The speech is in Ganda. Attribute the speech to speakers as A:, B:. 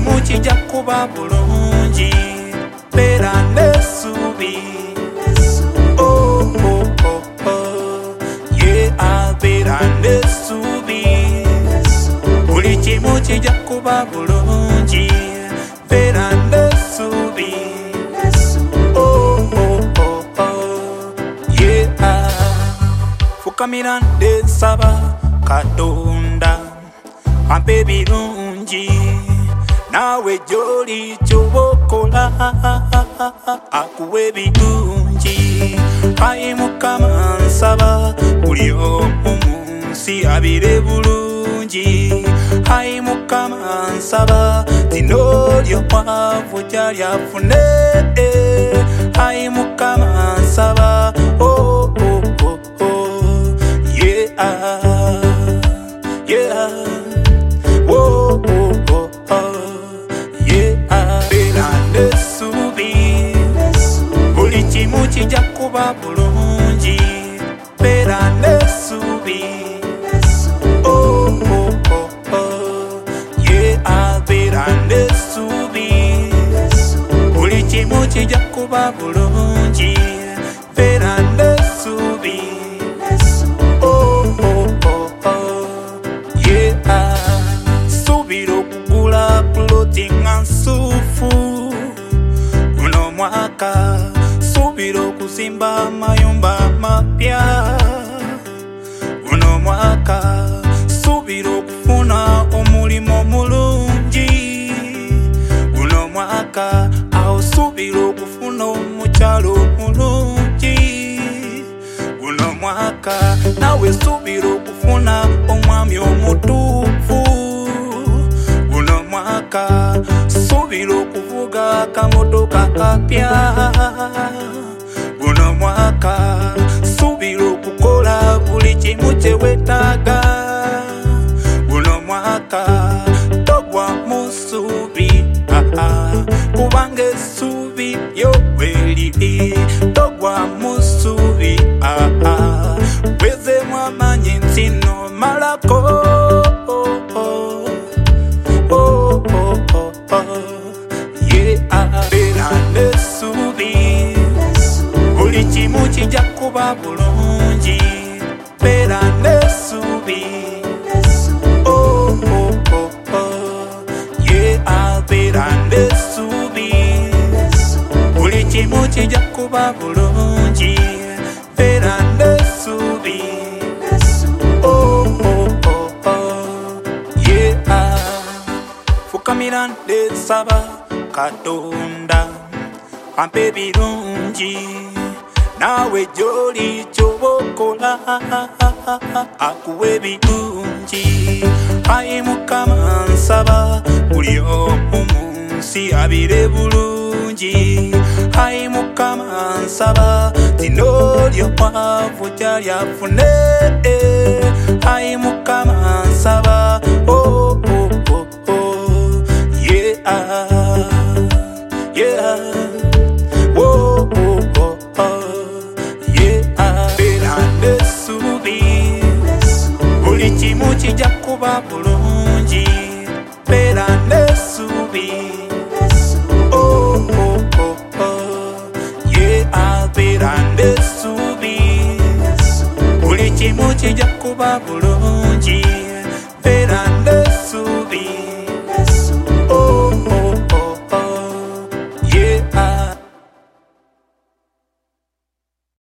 A: kimu kijja kuba bulungi beera n'essuubi oh, oh, oh, oh. Yeah, beera n'essuubi buli kimu kijja kuba bulungi beera n'essuubi oh, oh, oh, oh. Yeah, fukamira ndensaba Katonda ampe ebirungi nawe gy'oli ky'okola akuwa ebirungi ayi Mukama nsaba buli omu mu nsi abire bulungi ayi Mukama nsaba zino ly'omwavu gy'ali afune ayi Mukama nsaba oh, oh, oh, oh. Yeah. Yeah, whoa, whoa, whoa, oh, yeah. Beera n'essuubi buli kimu kijja kuba bulungi beera n'essuubi oh, oh, oh, oh. Yeah, beera n'essuubi buli kimu kijja kuba bulungi beera n'essuubi oh, oh, oh, oh. Subira okugula ploti nga nsuufu guno mwaka subira okuzimba amayumba amapya guno mwaka subira okufuna omulimu omulungi guno mwaka awo subira okufuna omukyalo omulungi guno mwaka nawe subira okufuna omwami omutuufu guno mwaka subira okuvuga akamotoka kapya guno mwaka subira okukola buli kimu kyewetaaga guno mwaka togwa mu ssuubi kubanga essuubi lyo bwe liri togwa mu ssuubi wezeemu amaanyi nti nomalako beera n'essuubi buli kimu kijja kuba bulungi beera n'essuubi oh, oh, oh, oh. Yeah, beera n'essuubi buli kimu kijja kuba bulungi beera n'essuubi oh, oh, oh, oh. Yeah, fukamira ndensaba Katonda ampe ebirungi nawe gy'oli ky'okola akuwa ebirungi ayi Mukama nsaba buli omu mu nsi abire bulungi ayi Mukama nsaba zino ly'omwavu gy'ali afune ayi Mukama nsaba oh, oh, oh, oh. Yeah. Yeah, whoa, whoa, whoa, oh, yeah. Beera n'essuubi buli kimu kijja kuba bulungi beera n'essuubi oh, oh, oh, oh. Yeah, beera n'essuubi buli kimu kijja kuba bulungi